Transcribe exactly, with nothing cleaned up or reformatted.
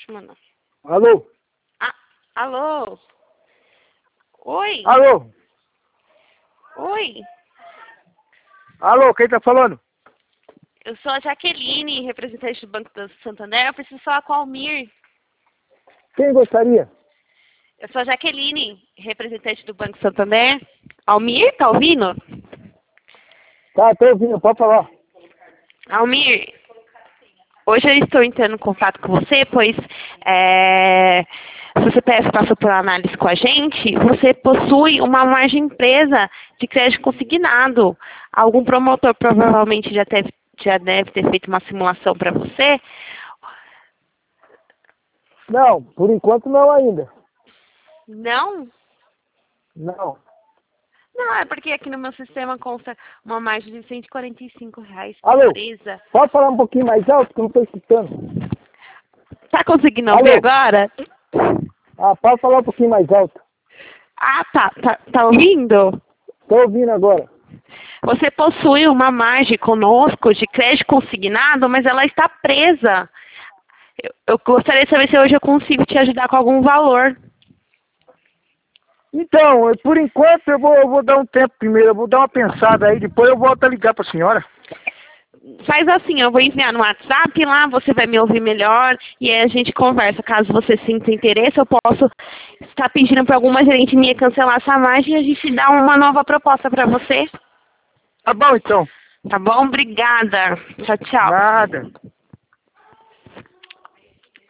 Mano. Alô? Ah, alô? Oi? Alô? Oi? Alô, quem tá falando? Eu sou a Jaqueline, representante do Banco do Santander. Eu preciso falar com o Almir. Quem gostaria? Eu sou a Jaqueline, representante do Banco Santander. Almir, tá ouvindo? Tá, tô ouvindo, pode falar. Almir, hoje eu estou entrando em contato com você, pois é, se você passou por análise com a gente, você possui uma margem empresa de crédito consignado. Algum promotor provavelmente já, teve, já deve ter feito uma simulação para você. Não, por enquanto não ainda. Não? Não. Não, é porque aqui no meu sistema consta uma margem de cento e quarenta e cinco reais por Alô? empresa. Pode falar um pouquinho mais alto que eu não tô escutando. Tá conseguindo ouvir Alô? agora? Ah, pode falar um pouquinho mais alto. Ah, tá. Tá, tá ouvindo? Tô ouvindo agora. Você possui uma margem conosco de crédito consignado, mas ela está presa. Eu, eu gostaria de saber se hoje eu consigo te ajudar com algum valor. Então, eu- por enquanto eu vou, eu vou dar um tempo primeiro, eu vou dar uma pensada aí, depois eu volto a ligar pra senhora. Faz assim, eu vou enviar no WhatsApp, lá você vai me ouvir melhor e aí a gente conversa. Caso você sinta interesse, eu posso estar pedindo para alguma gerente minha cancelar essa margem e a gente dá uma nova proposta para você. Tá bom então. Tá bom? Obrigada. Tchau, tchau. Nada.